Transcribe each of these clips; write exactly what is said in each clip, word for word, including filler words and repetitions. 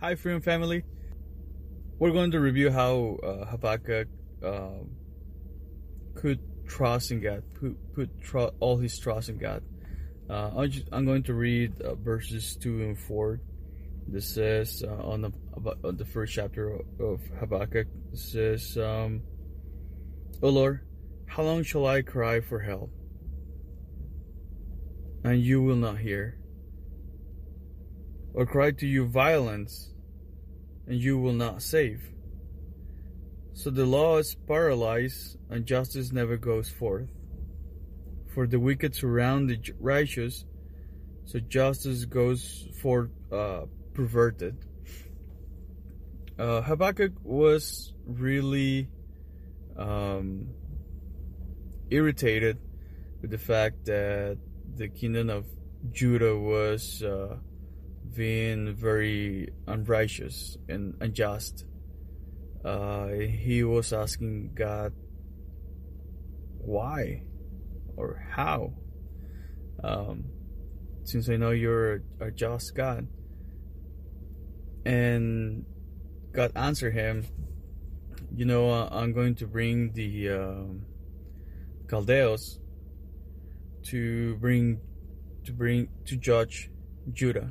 Hi, Freedom Family. We're going to review how uh, Habakkuk uh, could trust in God, put, put tr- all his trust in God. Uh, I'm, just, I'm going to read uh, verses two and four. This says uh, on the about, on the first chapter of Habakkuk. It says, um, "O Lord, how long shall I cry for help, and you will not hear? Or cry to you violence, and you will not save? So the law is paralyzed, and justice never goes forth. For the wicked surround the righteous, so justice goes forth uh, perverted." Uh, Habakkuk was really um, irritated with the fact that the kingdom of Judah was uh, being very unrighteous and unjust. Uh, he was asking God why or how. Um, since I know you're a just God. And God answered him, you know, uh, I'm going to bring the um, Chaldeans to bring to bring to judge Judah.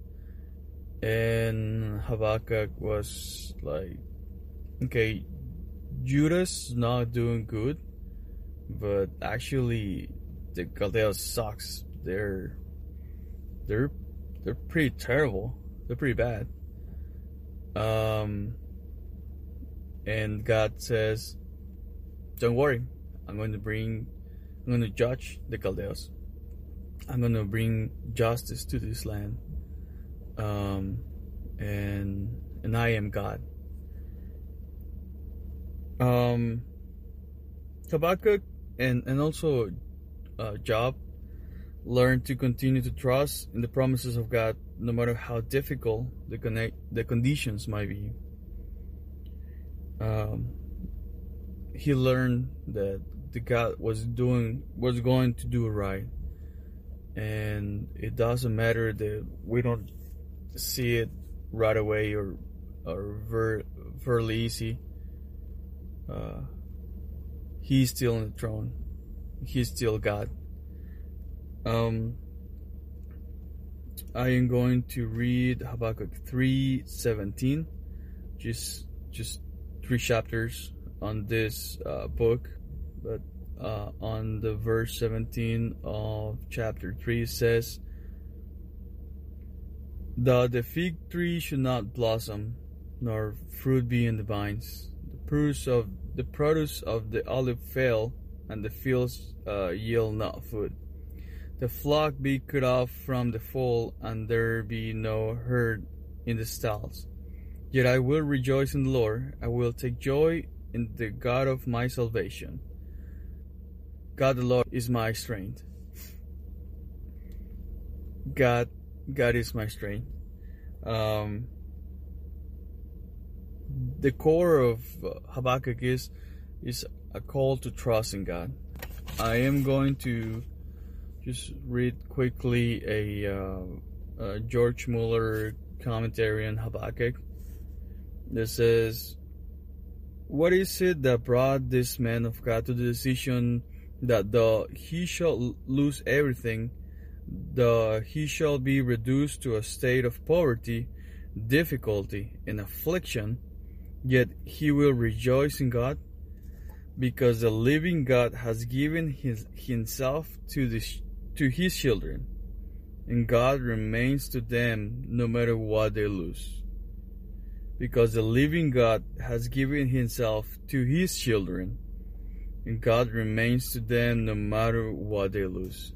And Habakkuk was like, okay, Judah's not doing good, but actually the Chaldeans sucks. They're they're they're pretty terrible. They're pretty bad. Um, and God says, "Don't worry. I'm going to bring. I'm going to judge the Chaldeans. I'm going to bring justice to this land. Um, and and I am God." Um, Habakkuk and and also uh, Job learned to continue to trust in the promises of God, no matter how difficult the connect the conditions might be. Um, he learned that the God was doing was going to do right, and it doesn't matter that we don't see it right away or or very fairly easy. Uh, he's still on the throne. He's still God. Um, I am going to read Habakkuk three seventeen, just just three chapters on this uh, book, but uh, on the verse seventeen of chapter three says, "That the fig tree should not blossom, nor fruit be in the vines. The produce of the produce of the olive fail, and the fields uh, yield not food. The flock be cut off from the fold, and there be no herd in the stalls. Yet I will rejoice in the Lord. I will take joy in the God of my salvation. God the Lord is my strength." God, God is my strength. Um, the core of Habakkuk is is a call to trust in God. I am going to just read quickly a, uh, a George Mueller commentary on Habakkuk that says, "What is it that brought this man of God to the decision that though he shall lose everything, though he shall be reduced to a state of poverty, difficulty, and affliction, yet he will rejoice in God? Because the living God has given his, himself to, the, to his children, and God remains to them no matter what they lose. Because the living God has given himself to his children, and God remains to them no matter what they lose."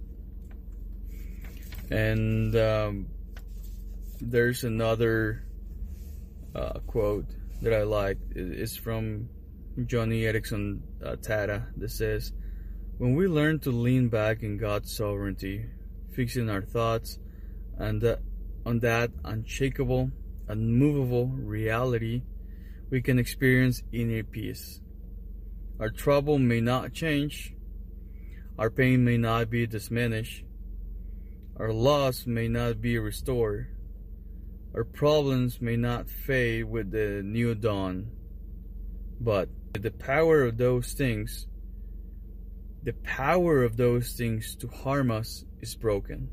And um, there's another uh, quote that I like. It's from Johnny Erickson uh, Tata that says, "When we learn to lean back in God's sovereignty, fixing our thoughts and that, on that unshakable, unmovable reality, we can experience inner peace. Our trouble may not change, our pain may not be diminished, our loss may not be restored, Our problems may not fade with the new dawn, but the power of those things, the power of those things to harm us is broken,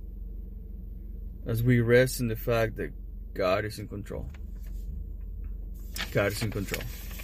as we rest in the fact that God is in control. God is in control.